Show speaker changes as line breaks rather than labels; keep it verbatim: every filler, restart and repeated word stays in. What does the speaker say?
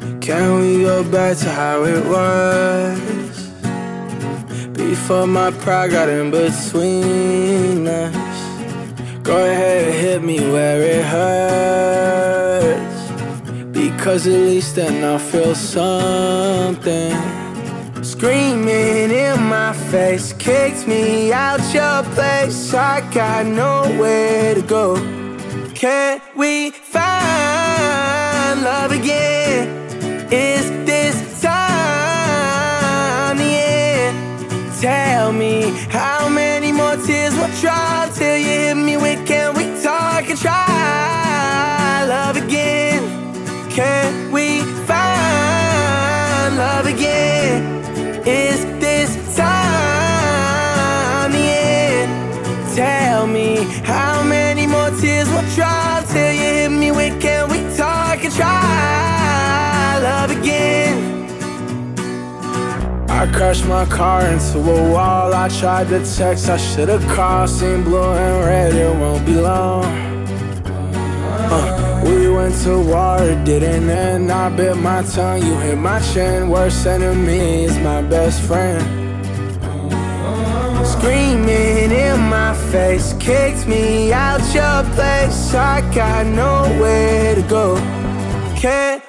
Can we go back to how it was? Before my pride got in between us. Go ahead and hit me where it hurts, because at least then I'll feel something. Screaming in my face, kicked me out your place. I got nowhere to go. Can we find love again? Is this time the end? Tell me, how many more tears will dry till you hit me with, can we talk and try love again? Can we find love again? Is this time the end? Tell me, how many more tears will dry till you hit me with, can we talk and try love again? I crashed my car into a wall. I tried to text, I should've called. Seen blue and red, it won't be long. uh, We went to war, it didn't end. I bit my tongue, you hit my chin. Worst enemy is my best friend. Screaming in my face, kicked me out your place. I got nowhere to go. Can